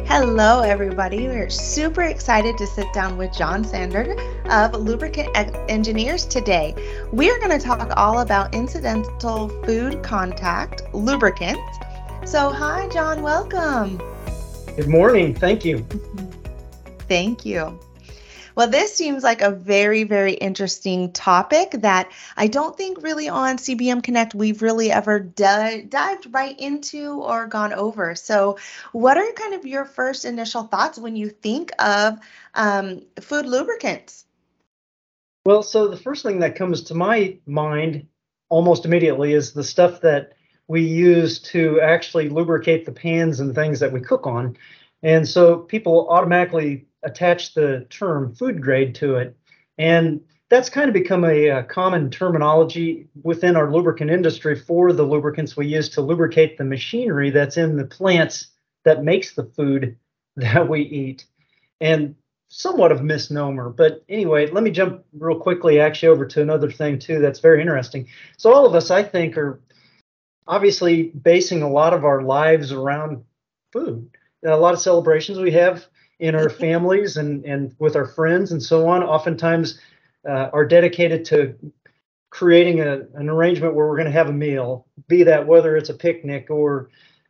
Hello, everybody. We're super excited to sit down with John Sander of Lubricant Engineers today. We are going to talk all about incidental food contact lubricants. So, hi, John. Welcome. Good morning. Thank you. Thank you. Well, this seems like a very, very interesting topic that I don't think really on CBM Connect we've really ever dived right into or gone over. So, what are kind of your first initial thoughts when you think of food lubricants? Well, so the first thing that comes to my mind almost immediately is the stuff that we use to actually lubricate the pans and things that we cook on. And so people automatically attach the term food grade to it. And that's kind of become a common terminology within our lubricant industry for the lubricants we use to lubricate the machinery that's in the plants that makes the food that we eat. And somewhat of misnomer. But anyway, let me jump real quickly actually over to another thing too that's very interesting. So all of us, I think, are obviously basing a lot of our lives around food. A lot of celebrations we have in our families and with our friends and so on, oftentimes are dedicated to creating an arrangement where we're going to have a meal, be that whether it's a picnic or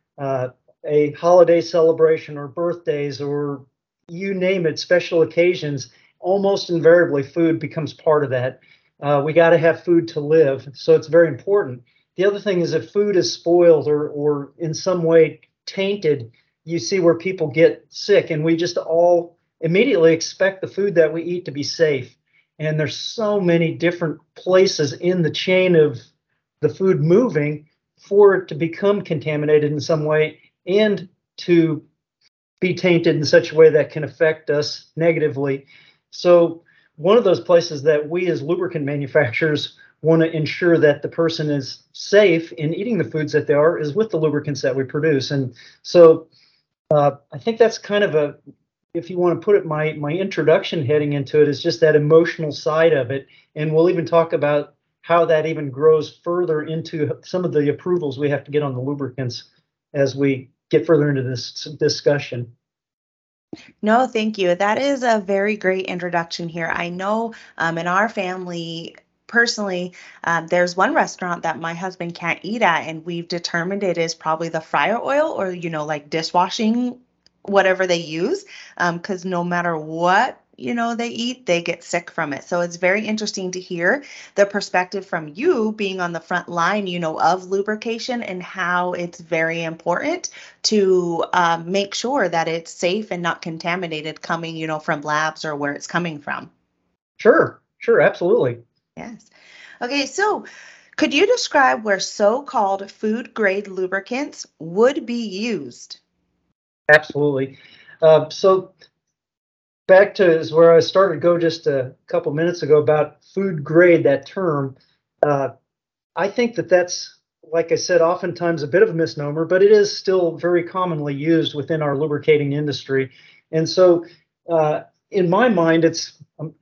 a holiday celebration or birthdays or you name it, special occasions, almost invariably food becomes part of that. We got to have food to live, so it's very important. The other thing is if food is spoiled or in some way tainted, you see where people get sick, and we just all immediately expect the food that we eat to be safe. And there's so many different places in the chain of the food moving for it to become contaminated in some way and to be tainted in such a way that can affect us negatively. So, one of those places that we as lubricant manufacturers want to ensure that the person is safe in eating the foods that they are is with the lubricants that we produce. And so, I think that's kind of a, if you want to put it, my introduction heading into it is just that emotional side of it. And we'll even talk about how that even grows further into some of the approvals we have to get on the lubricants as we get further into this discussion. No, thank you. That is a very great introduction here. I know in our family, personally, there's one restaurant that my husband can't eat at, and we've determined it is probably the fryer oil or, like dishwashing, whatever they use, because no matter what, they eat, they get sick from it. So it's very interesting to hear the perspective from you being on the front line, of lubrication and how it's very important to make sure that it's safe and not contaminated coming, from labs or where it's coming from. Sure, absolutely. Yes. Okay, so could you describe where so-called food grade lubricants would be used? Absolutely. So back to is where I started to go just a couple minutes ago about food grade, that term. Uh, I think that that's, like I said, oftentimes a bit of a misnomer, but it is still very commonly used within our lubricating industry. And so, in my mind, it's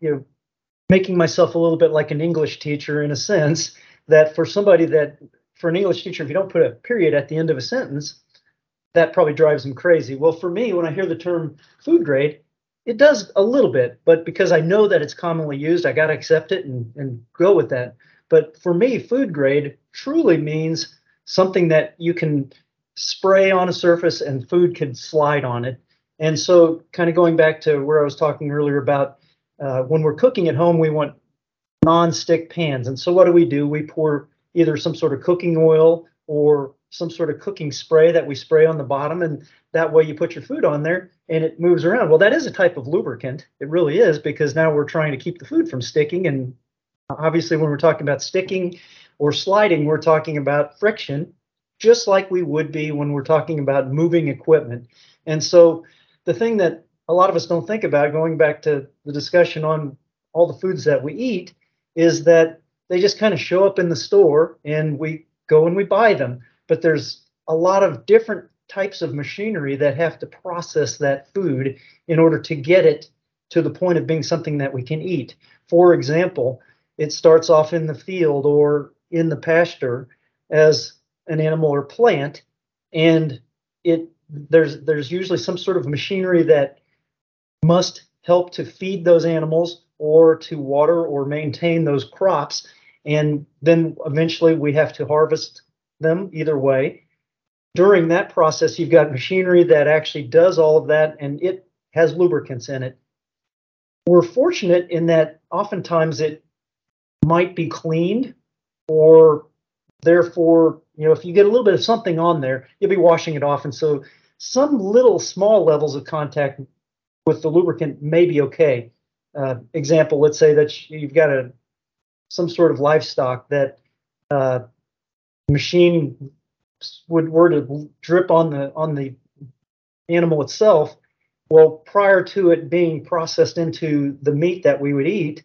making myself a little bit like an English teacher in a sense that for an English teacher, if you don't put a period at the end of a sentence, that probably drives them crazy. Well, for me, when I hear the term food grade, it does a little bit, but because I know that it's commonly used, I got to accept it and go with that. But for me, food grade truly means something that you can spray on a surface and food can slide on it. And so, kind of going back to where I was talking earlier about when we're cooking at home, we want non-stick pans. And so what do? We pour either some sort of cooking oil or some sort of cooking spray that we spray on the bottom, and that way you put your food on there and it moves around. Well, that is a type of lubricant. It really is, because now we're trying to keep the food from sticking. And obviously, when we're talking about sticking or sliding, we're talking about friction, just like we would be when we're talking about moving equipment. And so the thing that a lot of us don't think about, going back to the discussion on all the foods that we eat, is that they just kind of show up in the store and we go and we buy them. But there's a lot of different types of machinery that have to process that food in order to get it to the point of being something that we can eat. For example, it starts off in the field or in the pasture as an animal or plant, and it there's usually some sort of machinery that must help to feed those animals or to water or maintain those crops. And then eventually we have to harvest them either way. During that process, you've got machinery that actually does all of that, and it has lubricants in it. We're fortunate in that oftentimes it might be cleaned, or therefore, if you get a little bit of something on there, you'll be washing it off. And so some little small levels of contact with the lubricant may be okay. Example, let's say that you've got some sort of livestock that machine were to drip on the animal itself. Well, prior to it being processed into the meat that we would eat,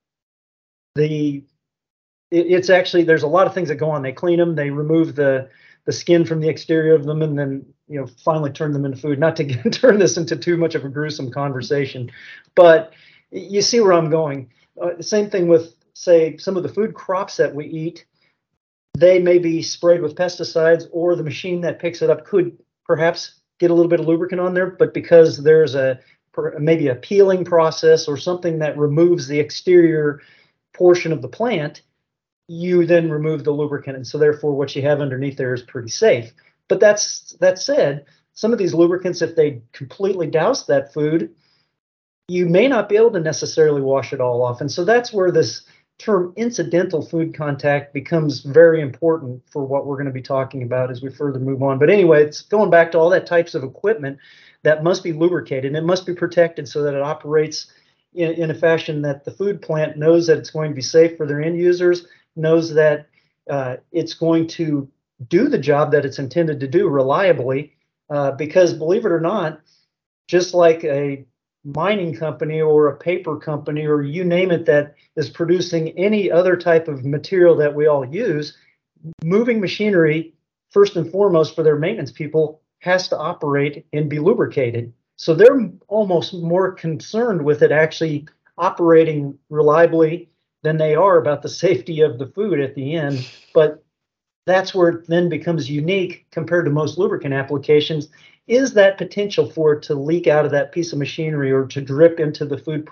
it's actually, there's a lot of things that go on. They clean them, they remove the skin from the exterior of them, and then finally turn them into food. Not to turn this into too much of a gruesome conversation, but you see where I'm going. The same thing with, say, some of the food crops that we eat. They may be sprayed with pesticides, or the machine that picks it up could perhaps get a little bit of lubricant on there, but because there's maybe a peeling process or something that removes the exterior portion of the plant, you then remove the lubricant, and so therefore what you have underneath there is pretty safe. But that said, some of these lubricants, if they completely douse that food, you may not be able to necessarily wash it all off. And so that's where this term incidental food contact becomes very important for what we're going to be talking about as we further move on. But anyway, it's going back to all that types of equipment that must be lubricated, and it must be protected so that it operates in a fashion that the food plant knows that it's going to be safe for their end users, knows that it's going to do the job that it's intended to do reliably, because believe it or not, just like a mining company or a paper company or you name it that is producing any other type of material that we all use, moving machinery, first and foremost for their maintenance people, has to operate and be lubricated. So they're almost more concerned with it actually operating reliably than they are about the safety of the food at the end. But that's where it then becomes unique compared to most lubricant applications, is that potential for it to leak out of that piece of machinery or to drip into the food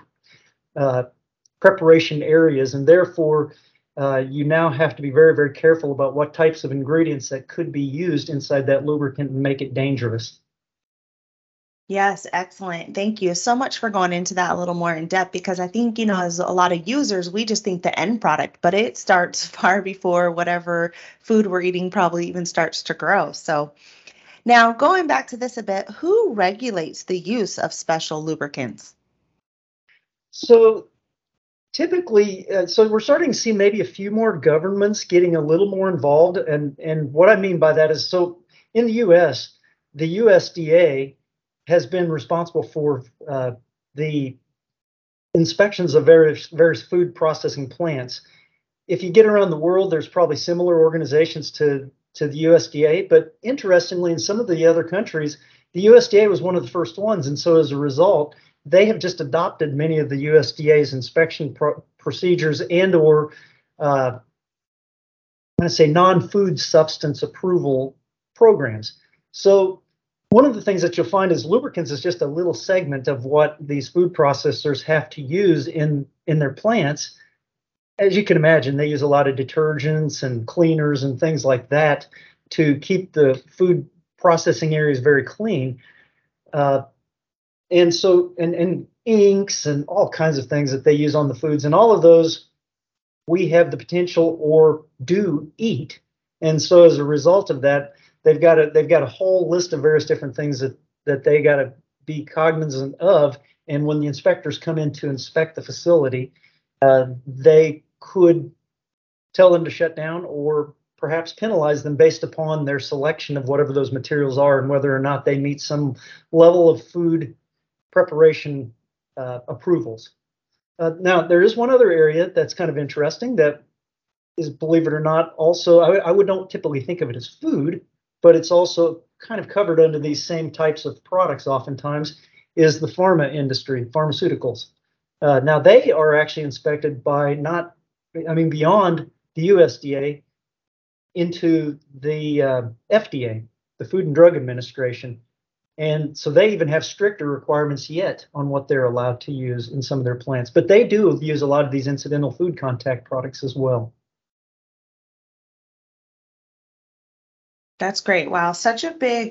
preparation areas. And therefore, you now have to be very, very careful about what types of ingredients that could be used inside that lubricant and make it dangerous. Yes, excellent. Thank you so much for going into that a little more in depth, because I think, as a lot of users, we just think the end product, but it starts far before whatever food we're eating probably even starts to grow. So now going back to this a bit, who regulates the use of special lubricants? So typically, so we're starting to see maybe a few more governments getting a little more involved. And what I mean by that is, so in the US, the USDA has been responsible for the inspections of various food processing plants. If you get around the world, there's probably similar organizations to the USDA, but interestingly, in some of the other countries, the USDA was one of the first ones, and so as a result, they have just adopted many of the USDA's inspection procedures and/or I'm going to say non-food substance approval programs. So one of the things that you'll find is lubricants is just a little segment of what these food processors have to use in their plants. As you can imagine, they use a lot of detergents and cleaners and things like that to keep the food processing areas very clean. And so, and inks and all kinds of things that they use on the foods, and all of those we have the potential or do eat. And so as a result of that, they've got a whole list of various different things that they got to be cognizant of. And when the inspectors come in to inspect the facility, they could tell them to shut down or perhaps penalize them based upon their selection of whatever those materials are and whether or not they meet some level of food preparation approvals. Now, there is one other area that's kind of interesting that is, believe it or not, also, I would don't typically think of it as food, but it's also kind of covered under these same types of products oftentimes, is the pharma industry, pharmaceuticals. Now, they are actually inspected by beyond the USDA into the FDA, the Food and Drug Administration. And so they even have stricter requirements yet on what they're allowed to use in some of their plants. But they do use a lot of these incidental food contact products as well. That's great. Wow, such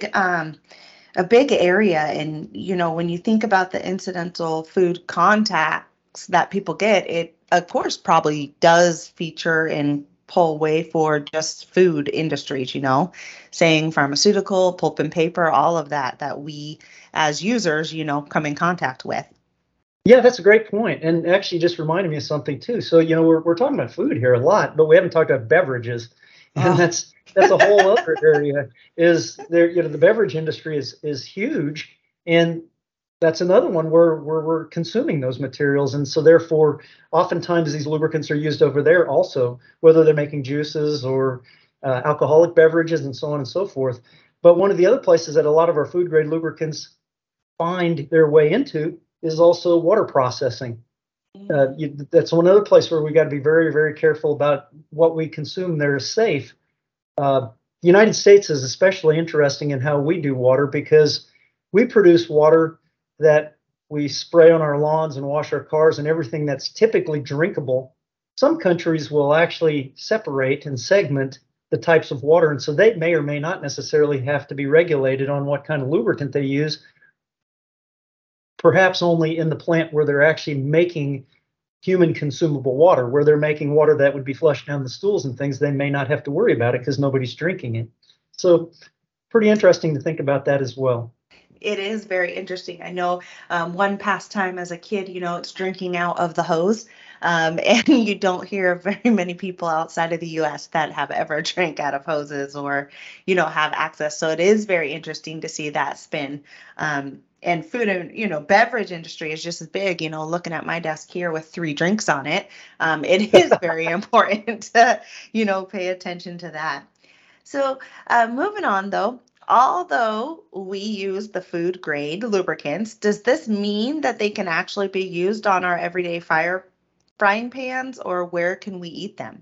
a big area. And, when you think about the incidental food contacts that people get, it, of course, probably does feature and pull way for just food industries, saying pharmaceutical, pulp and paper, all of that, that we as users, come in contact with. Yeah, that's a great point. And actually just reminded me of something too. So, we're talking about food here a lot, but we haven't talked about beverages. And Oh, that's a whole other area is there, the beverage industry is huge. And that's another one where we're consuming those materials. And so therefore, oftentimes these lubricants are used over there also, whether they're making juices or alcoholic beverages and so on and so forth. But one of the other places that a lot of our food grade lubricants find their way into is also water processing. That's one other place where we got to be very, very careful about what we consume there is safe. The United States is especially interesting in how we do water because we produce water that we spray on our lawns and wash our cars and everything that's typically drinkable. Some countries will actually separate and segment the types of water, and so they may or may not necessarily have to be regulated on what kind of lubricant they use, perhaps only in the plant where they're actually making human consumable water, where they're making water that would be flushed down the stools and things. They may not have to worry about it because nobody's drinking it. So pretty interesting to think about that as well. It is very interesting. I know one pastime as a kid, it's drinking out of the hose. And you don't hear of very many people outside of the US that have ever drank out of hoses or, have access. So it is very interesting to see that spin. And food and, beverage industry is just as big, looking at my desk here with 3 drinks on it. It is very important to, pay attention to that. So, moving on though, although we use the food grade lubricants, does this mean that they can actually be used on our everyday frying pans, or where can we eat them?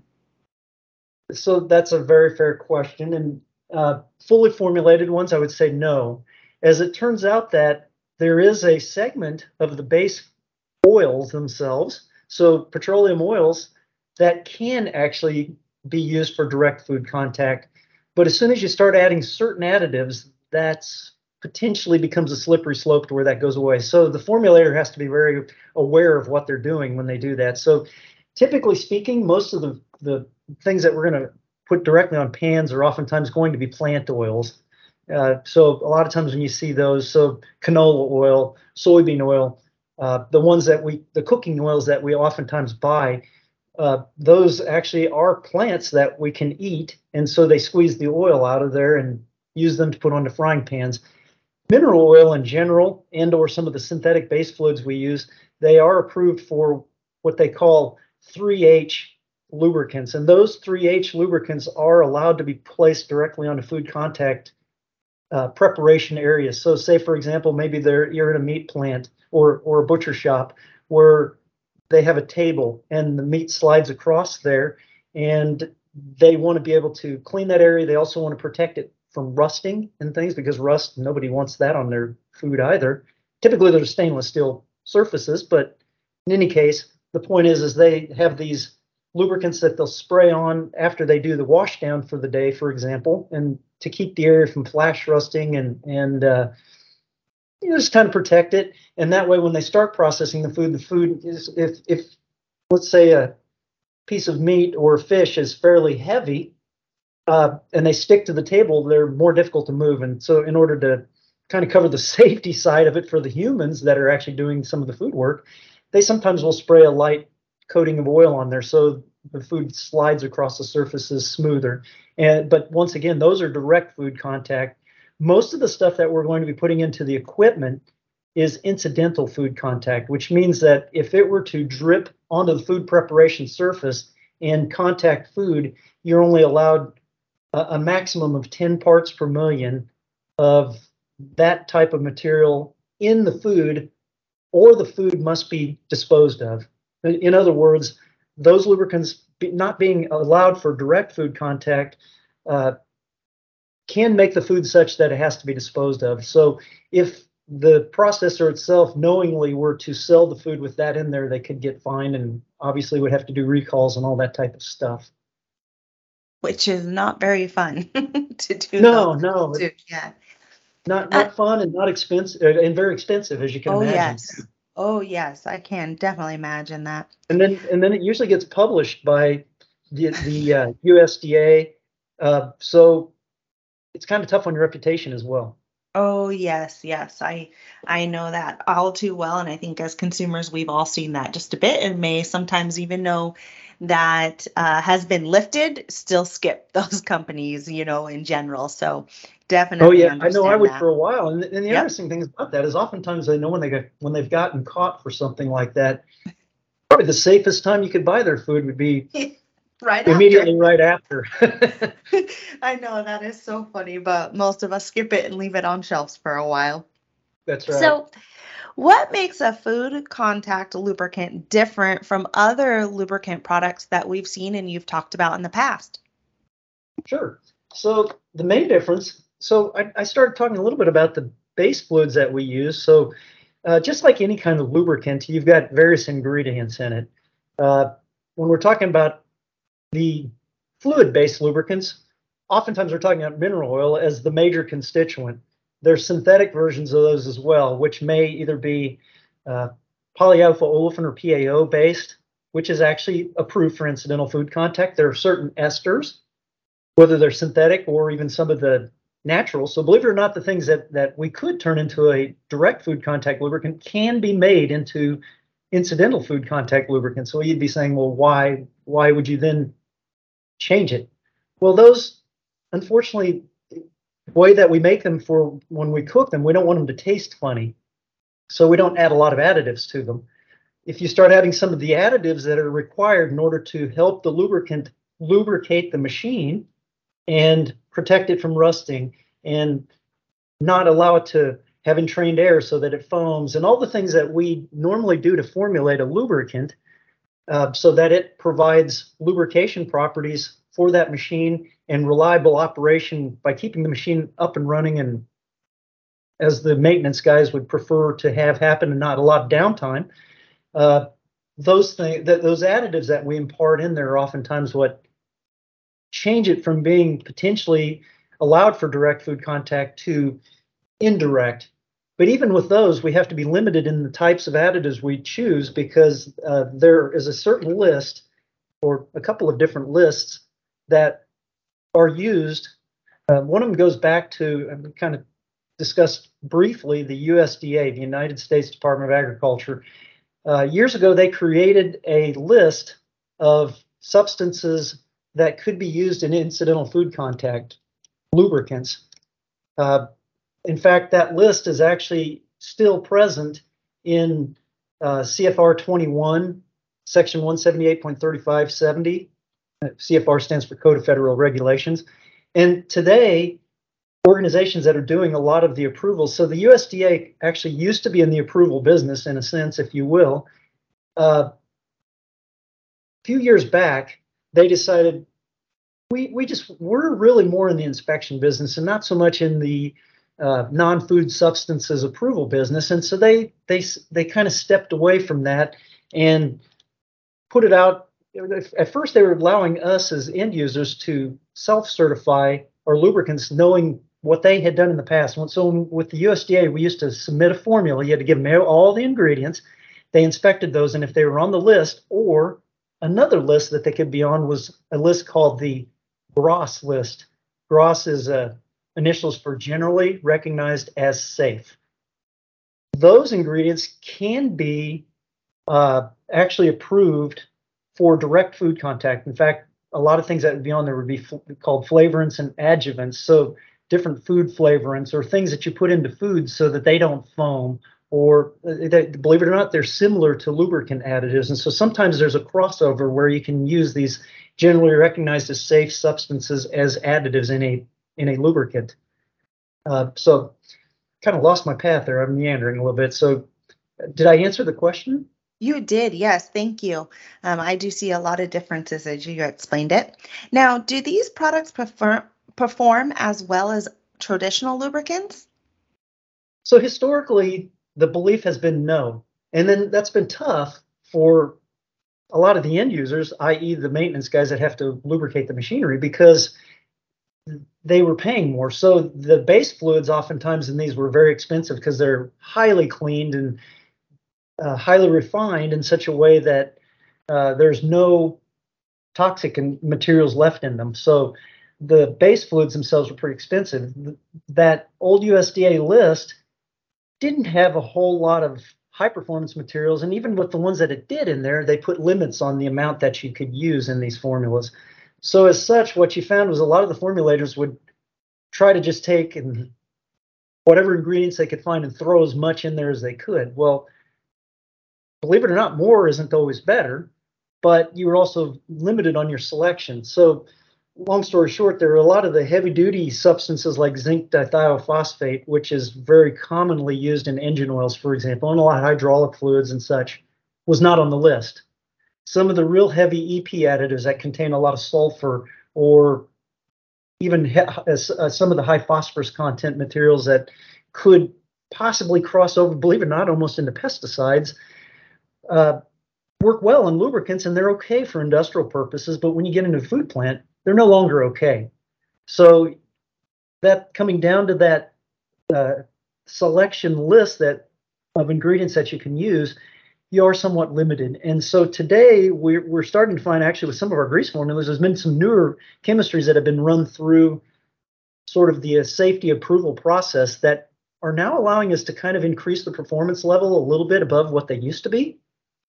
So that's a very fair question. And fully formulated ones, I would say no. As it turns out that there is a segment of the base oils themselves, so petroleum oils, that can actually be used for direct food contact. But as soon as you start adding certain additives, that's potentially becomes a slippery slope to where that goes away. So the formulator has to be very aware of what they're doing when they do that. So typically speaking, most of the things that we're going to put directly on pans are oftentimes going to be plant oils. So a lot of times when you see those, so canola oil, soybean oil, the cooking oils that we oftentimes buy, those actually are plants that we can eat. And so they squeeze the oil out of there and use them to put onto frying pans. Mineral oil in general, and or some of the synthetic base fluids we use, they are approved for what they call 3H lubricants. And those 3H lubricants are allowed to be placed directly onto food contact preparation areas. So say, for example, maybe you're in a meat plant or a butcher shop where they have a table and the meat slides across there, and they want to be able to clean that area. They also want to protect it from rusting and things, because rust, nobody wants that on their food either. Typically, they're stainless steel surfaces, but in any case, the point is they have these lubricants that they'll spray on after they do the wash down for the day, for example, and to keep the area from flash rusting and just kind of protect it. And that way, when they start processing the food is, if let's say a piece of meat or fish is fairly heavy, and they stick to the table, they're more difficult to move. And so in order to kind of cover the safety side of it for the humans that are actually doing some of the food work, they sometimes will spray a light coating of oil on there so the food slides across the surfaces smoother. But once again, those are direct food contact. Most of the stuff that we're going to be putting into the equipment is incidental food contact, which means that if it were to drip onto the food preparation surface and contact food, you're only allowed a maximum of 10 parts per million of that type of material in the food, or the food must be disposed of. In other words, those lubricants not being allowed for direct food contact can make the food such that it has to be disposed of. So if the processor itself knowingly were to sell the food with that in there, they could get fined and obviously would have to do recalls and all that type of stuff. Which is not very fun to do those No, no, too. Yeah. Uh, not fun and not expensive and very expensive, as you can oh imagine. yes. Oh yes, I can definitely imagine that. And then it usually gets published by the USDA. So it's kind of tough on your reputation as well. Oh yes, yes. I know that all too well, and I think as consumers we've all seen that just a bit, and may sometimes even know that has been lifted, still skip those companies, in general. So Oh definitely yeah, I know I understand would that. for a while. And the Yep. interesting thing about that is oftentimes they know when they've gotten caught for something like that, probably the safest time you could buy their food would be Right after. immediately right after. I know that is so funny, but most of us skip it and leave it on shelves for a while. That's right. So, what makes a food contact lubricant different from other lubricant products that we've seen and you've talked about in the past? Sure. So the main difference, so I started talking a little bit about the base fluids that we use. So just like any kind of lubricant, you've got various ingredients in it. Uh, when we're talking about the fluid-based lubricants, oftentimes we're talking about mineral oil as the major constituent. There's synthetic versions of those as well, which may either be uh, polyalpha olefin or PAO based, which is actually approved for incidental food contact. There are certain esters, whether they're synthetic or even some of the natural. So believe it or not, the things that we could turn into a direct food contact lubricant can be made into incidental food contact lubricant. So you'd be saying, well, why would you then change it? Well, those, unfortunately, the way that we make them for when we cook them, we don't want them to taste funny. So we don't add a lot of additives to them. If you start adding some of the additives that are required in order to help the lubricant lubricate the machine and protect it from rusting and not allow it to have entrained air so that it foams and all the things that we normally do to formulate a lubricant, so that it provides lubrication properties for that machine and reliable operation by keeping the machine up and running, and as the maintenance guys would prefer to have happen and not a lot of downtime. uh, those additives that we impart in there are oftentimes what change it from being potentially allowed for direct food contact to indirect. But even with those, we have to be limited in the types of additives we choose, because there is a certain list or a couple of different lists that are used. One of them goes back to, and we kind of discussed briefly, the USDA, the United States Department of Agriculture. Years ago, they created a list of substances that could be used in incidental food contact lubricants. Uh, in fact, that list is actually still present in CFR 21, section 178.3570. CFR stands for Code of Federal Regulations. And today, organizations that are doing a lot of the approvals, so the USDA actually used to be in the approval business, in a sense, if you will. A few years back, they decided we're really more in the inspection business and not so much in the non-food substances approval business, and so they kind of stepped away from that and put it out. At first, they were allowing us as end users to self-certify our lubricants, knowing what they had done in the past. So with the USDA, we used to submit a formula. You had to give them all the ingredients. They inspected those, and if they were on the list, or another list that they could be on was a list called the GROS list. GROS is initials for generally recognized as safe. Those ingredients can be actually approved for direct food contact. In fact, a lot of things that would be on there would be called flavorants and adjuvants. So different food flavorants or things that you put into foods so that they don't foam, or believe it or not, they're similar to lubricant additives. And so sometimes there's a crossover where you can use these generally recognized as safe substances as additives in a lubricant. So kind of lost my path there. I'm meandering a little bit. So did I answer the question? You did, yes, thank you. I do see a lot of differences as you explained it. Now, do these products perform as well as traditional lubricants? So historically, the belief has been no. And then that's been tough for a lot of the end users, i.e., the maintenance guys that have to lubricate the machinery, because they were paying more. So the base fluids, oftentimes in these, were very expensive because they're highly cleaned and highly refined in such a way that there's no toxic materials left in them. So the base fluids themselves were pretty expensive. That old USDA list didn't have a whole lot of high performance materials, and even with the ones that it did in there, they put limits on the amount that you could use in these formulas. So as such, what you found was a lot of the formulators would try to just take and whatever ingredients they could find and throw as much in there as they could. Well, believe it or not, more isn't always better, but you were also limited on your selection. So long story short, there are a lot of the heavy duty substances like zinc dithiophosphate, which is very commonly used in engine oils, for example, and a lot of hydraulic fluids and such, was not on the list. Some of the real heavy EP additives that contain a lot of sulfur, or even some of the high phosphorus content materials that could possibly cross over, believe it or not, almost into pesticides, work well in lubricants, and they're okay for industrial purposes. But when you get into a food plant, they're no longer okay. So that coming down to that selection list of ingredients that you can use, you are somewhat limited. And so today we're starting to find, actually, with some of our grease formulas, there's been some newer chemistries that have been run through sort of the safety approval process that are now allowing us to kind of increase the performance level a little bit above what they used to be.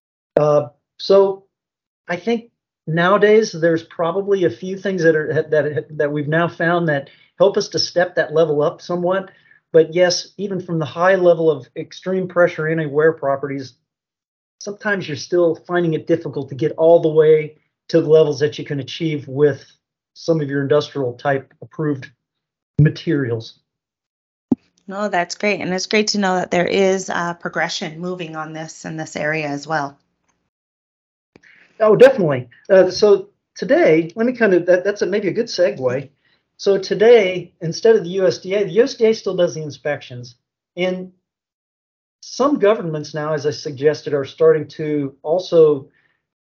So I think nowadays there's probably a few things that we've now found that help us to step that level up somewhat. But yes, even from the high level of extreme pressure anti-wear properties, sometimes you're still finding it difficult to get all the way to the levels that you can achieve with some of your industrial type approved materials. No, that's great. And it's great to know that there is progression moving on this in this area as well. Oh, definitely. So today, let me kind of, that's maybe a good segue. So today, instead of the USDA still does the inspections. And some governments now, as I suggested, are starting to also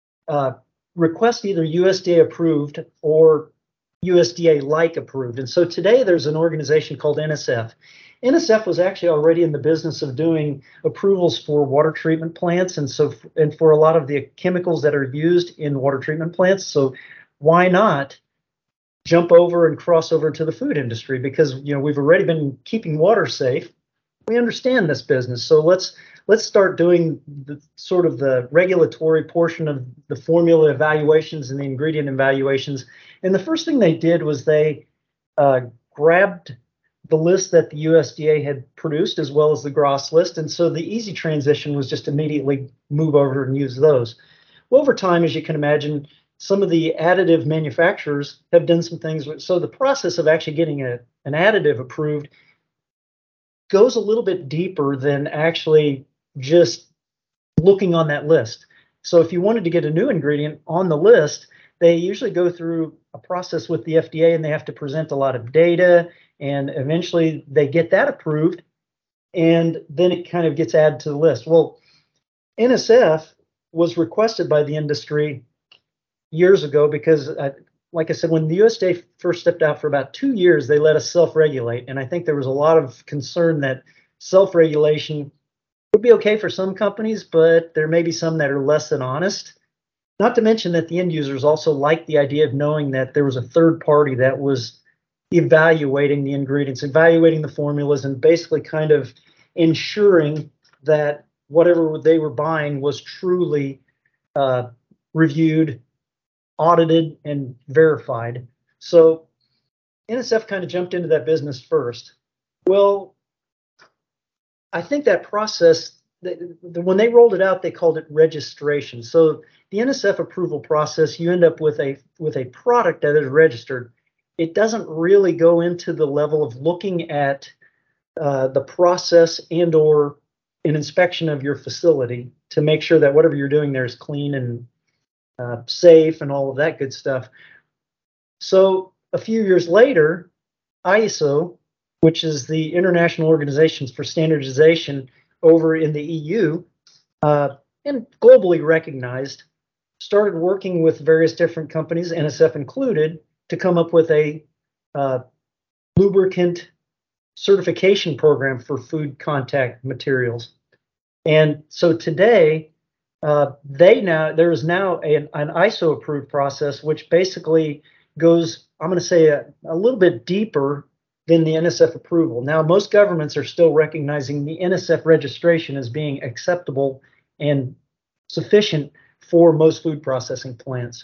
request either USDA approved or USDA-like approved. And so today there's an organization called NSF. NSF was actually already in the business of doing approvals for water treatment plants, and for a lot of the chemicals that are used in water treatment plants. So why not jump over and cross over to the food industry? Because we've already been keeping water safe. We understand this business, so let's start doing the sort of the regulatory portion of the formula evaluations and the ingredient evaluations. And the first thing they did was they grabbed the list that the USDA had produced, as well as the GRAS list. And so the easy transition was just immediately move over and use those. Well, over time, as you can imagine, some of the additive manufacturers have done some things. So the process of actually getting an additive approved goes a little bit deeper than actually just looking on that list. So if you wanted to get a new ingredient on the list, they usually go through a process with the FDA, and they have to present a lot of data, and eventually they get that approved, and then it kind of gets added to the list. Well, NSF was requested by the industry years ago because, like I said, when the USDA first stepped out for about 2 years, they let us self-regulate. And I think there was a lot of concern that self-regulation would be okay for some companies, but there may be some that are less than honest. Not to mention that the end users also liked the idea of knowing that there was a third party that was evaluating the ingredients, evaluating the formulas, and basically kind of ensuring that whatever they were buying was truly reviewed, audited, and verified. So NSF kind of jumped into that business first. Well, I think that process, when they rolled it out, they called it registration. So the NSF approval process, you end up with a product that is registered. It doesn't really go into the level of looking at the process and or an inspection of your facility to make sure that whatever you're doing there is clean and safe and all of that good stuff. So a few years later, ISO, which is the International Organizations for Standardization over in the EU, and globally recognized, started working with various different companies, NSF included, to come up with a lubricant certification program for food contact materials. And so today, there is now an ISO approved process, which basically goes, I'm going to say, a little bit deeper than the NSF approval. Now, most governments are still recognizing the NSF registration as being acceptable and sufficient for most food processing plants.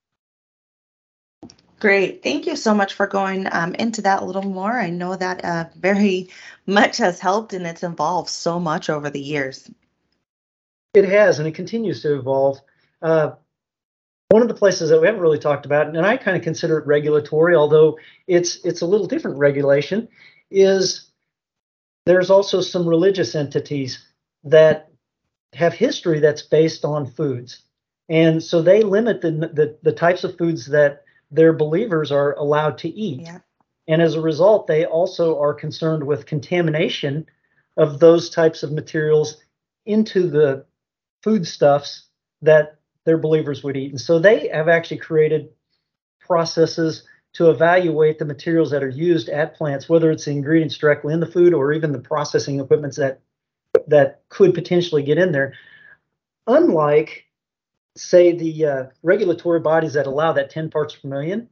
Great. Thank you so much for going into that a little more. I know that very much has helped and it's evolved so much over the years. It has, and it continues to evolve. One of the places that we haven't really talked about, and I kind of consider it regulatory, although it's a little different regulation, is there's also some religious entities that have history that's based on foods. And so they limit the types of foods that their believers are allowed to eat. Yeah. And as a result, they also are concerned with contamination of those types of materials into the foodstuffs that their believers would eat. And so they have actually created processes to evaluate the materials that are used at plants, whether it's the ingredients directly in the food or even the processing equipments that could potentially get in there. Unlike, say, the regulatory bodies that allow that 10 parts per million,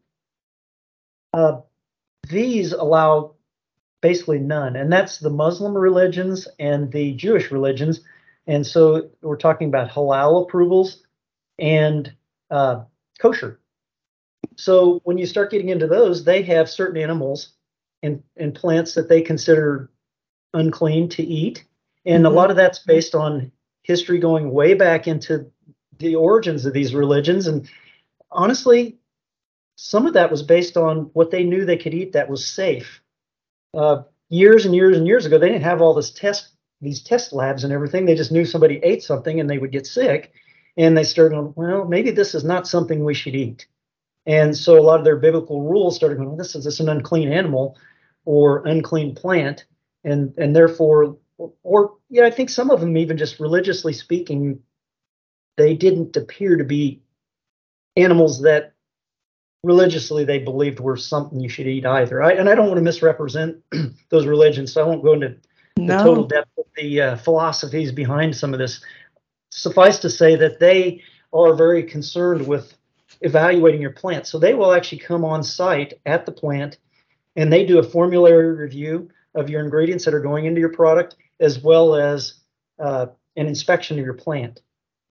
these allow basically none. And that's the Muslim religions and the Jewish religions. And so we're talking about halal approvals and kosher. So when you start getting into those, they have certain animals and plants that they consider unclean to eat. And a lot of that's based on history going way back into the origins of these religions. And honestly, some of that was based on what they knew they could eat that was safe. Years and years and years ago, they didn't have all these test labs and everything. They just knew somebody ate something and they would get sick. And they started, well, maybe this is not something we should eat. And so a lot of their biblical rules started going, well, this is an unclean animal or unclean plant. And therefore, I think some of them, even just religiously speaking, they didn't appear to be animals that religiously they believed were something you should eat either. And I don't want to misrepresent those religions, so I won't go into the total depth of the philosophies behind some of this. Suffice to say that they are very concerned with evaluating your plant. So they will actually come on site at the plant and they do a formulary review of your ingredients that are going into your product, as well as an inspection of your plant.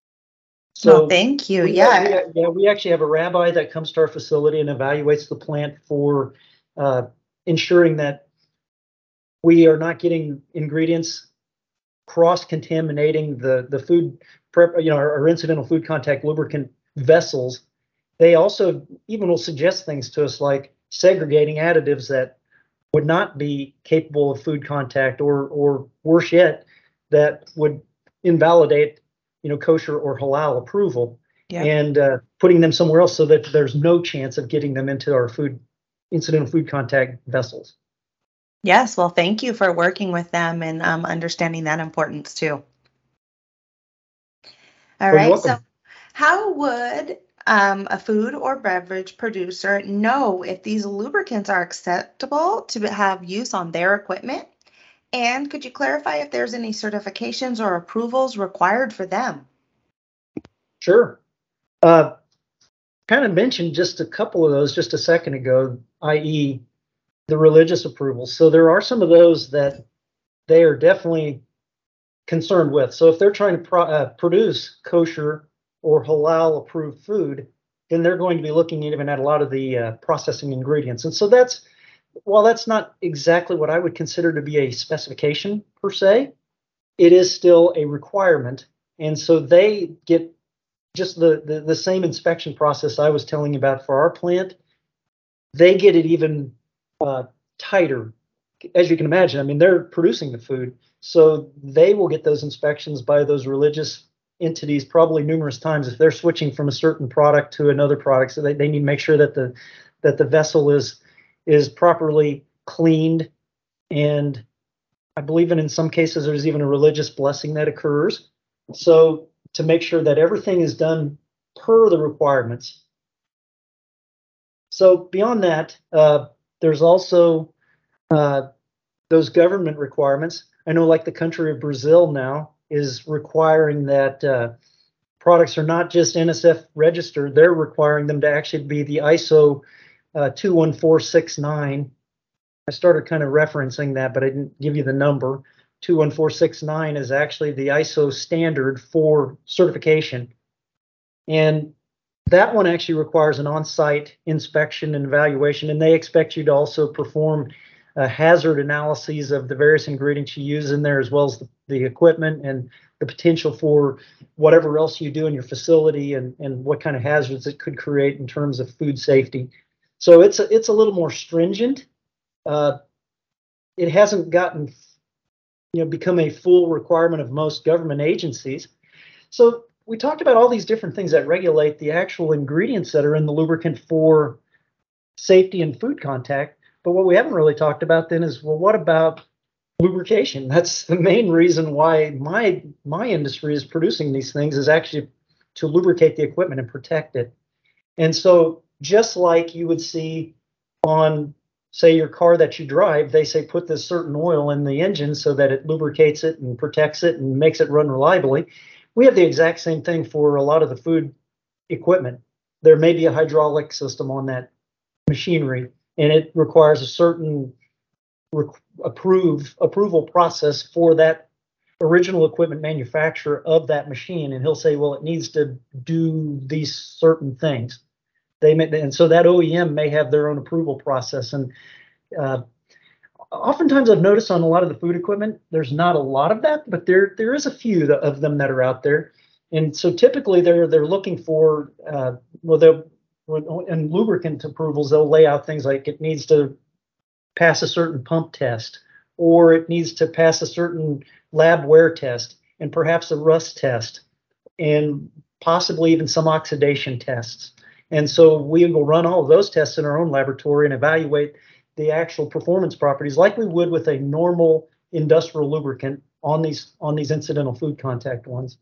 So thank you. We actually have a rabbi that comes to our facility and evaluates the plant for ensuring that we are not getting ingredients cross-contaminating the food prep, our incidental food contact lubricant vessels. They also even will suggest things to us like segregating additives that would not be capable of food contact, or worse yet, that would invalidate, kosher or halal approval, and putting them somewhere else so that there's no chance of getting them into our incidental food contact vessels. Yes, well, thank you for working with them and understanding that importance too. All right, so how would a food or beverage producer know if these lubricants are acceptable to have use on their equipment? And could you clarify if there's any certifications or approvals required for them? Sure. Kind of mentioned just a couple of those just a second ago, i.e. the religious approvals. So there are some of those that they are definitely concerned with. So if they're trying to produce kosher or halal approved food, then they're going to be looking even at a lot of the processing ingredients. And so while that's not exactly what I would consider to be a specification per se, it is still a requirement. And so they get just the same inspection process I was telling you about for our plant. They get it even tighter. As you can imagine, I mean, they're producing the food, so they will get those inspections by those religious entities probably numerous times if they're switching from a certain product to another product. So they need to make sure that the vessel is properly cleaned, and I believe in some cases there's even a religious blessing that occurs. So to make sure that everything is done per the requirements. So beyond that, there's also those government requirements. I know, like the country of Brazil now is requiring that products are not just NSF registered, they're requiring them to actually be the ISO 21469. I started kind of referencing that, but I didn't give you the number. 21469 is actually the ISO standard for certification. And that one actually requires an on-site inspection and evaluation, and they expect you to also perform hazard analyses of the various ingredients you use in there, as well as the equipment and the potential for whatever else you do in your facility, and what kind of hazards it could create in terms of food safety. So it's a little more stringent. It hasn't gotten, become a full requirement of most government agencies. So we talked about all these different things that regulate the actual ingredients that are in the lubricant for safety and food contact. But what we haven't really talked about then is, well, what about lubrication? That's the main reason why my industry is producing these things, is actually to lubricate the equipment and protect it. And so just like you would see on, say, your car that you drive, they say put this certain oil in the engine so that it lubricates it and protects it and makes it run reliably. We have the exact same thing for a lot of the food equipment. There may be a hydraulic system on that machinery, and it requires a certain approval process for that original equipment manufacturer of that machine. And he'll say, well, it needs to do these certain things. And so that OEM may have their own approval process. And oftentimes I've noticed on a lot of the food equipment, there's not a lot of that, but there is a few of them that are out there. And so typically they're looking for, in lubricant approvals, they'll lay out things like it needs to pass a certain pump test, or it needs to pass a certain lab wear test, and perhaps a rust test, and possibly even some oxidation tests. And so we will run all of those tests in our own laboratory and evaluate the actual performance properties like we would with a normal industrial lubricant on these incidental food contact ones.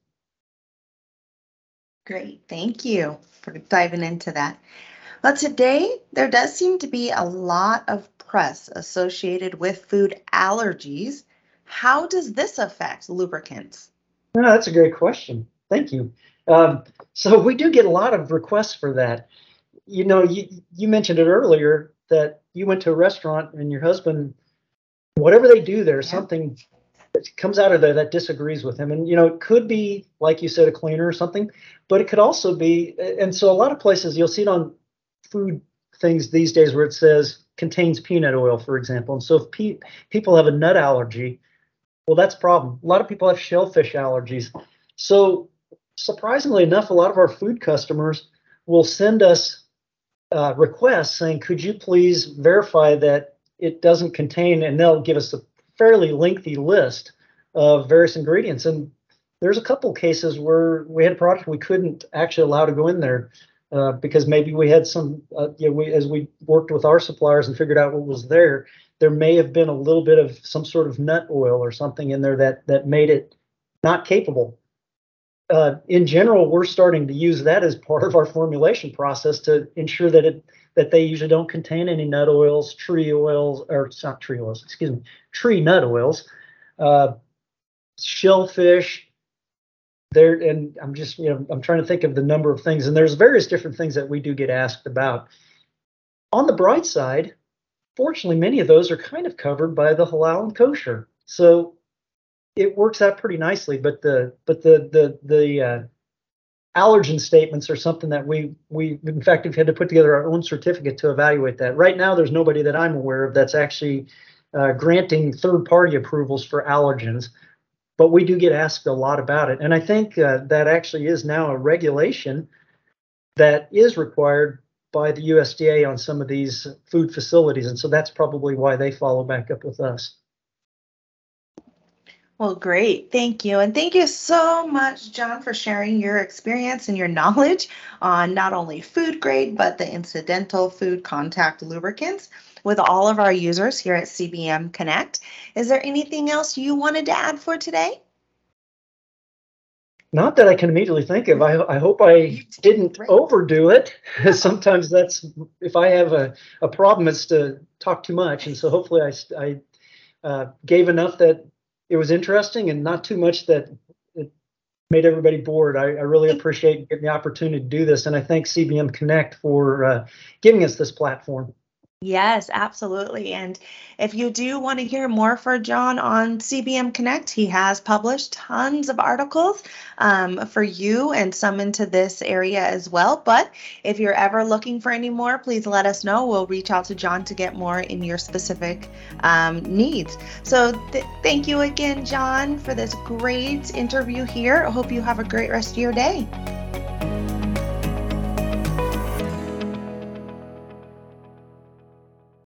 Great, thank you for diving into that. Well, today there does seem to be a lot of press associated with food allergies. How does this affect lubricants? Oh, that's a great question. Thank you. So we do get a lot of requests for that. You mentioned it earlier that you went to a restaurant and your husband, whatever they do, there's something that comes out of there that disagrees with him. And, it could be, like you said, a cleaner or something, but it could also be, and so a lot of places you'll see it on food things these days where it says contains peanut oil, for example. And so if people have a nut allergy, well, that's a problem. A lot of people have shellfish allergies. So surprisingly enough, a lot of our food customers will send us requests saying, could you please verify that it doesn't contain, and they'll give us a fairly lengthy list of various ingredients. And there's a couple cases where we had a product we couldn't actually allow to go in there because maybe we had some, as we worked with our suppliers and figured out what was there, there may have been a little bit of some sort of nut oil or something in there that made it not capable. In general, we're starting to use that as part of our formulation process to ensure that they usually don't contain any nut oils, tree oils, or it's not tree oils, excuse me, tree nut oils, shellfish. And I'm just, I'm trying to think of the number of things, and there's various different things that we do get asked about. On the bright side, fortunately, many of those are kind of covered by the halal and kosher, so it works out pretty nicely. But the allergen statements are something that we in fact have had to put together our own certificate to evaluate that. Right now, there's nobody that I'm aware of that's actually granting third-party approvals for allergens. But we do get asked a lot about it. And I think that actually is now a regulation that is required by the USDA on some of these food facilities. And so that's probably why they follow back up with us. Well, great. Thank you. And thank you so much, John, for sharing your experience and your knowledge on not only food grade, but the incidental food contact lubricants. with all of our users here at CBM Connect. Is there anything else you wanted to add for today? Not that I can immediately think of. I hope I didn't overdo it. Sometimes that's, if I have a problem, it's to talk too much. And so hopefully I gave enough that it was interesting and not too much that it made everybody bored. I really appreciate getting the opportunity to do this. And I thank CBM Connect for giving us this platform. Yes, absolutely. And if you do want to hear more for John on CBM Connect, he has published tons of articles for you and some into this area as well. But if you're ever looking for any more, please let us know. We'll reach out to John to get more in your specific needs. So thank you again, John, for this great interview here. I hope you have a great rest of your day.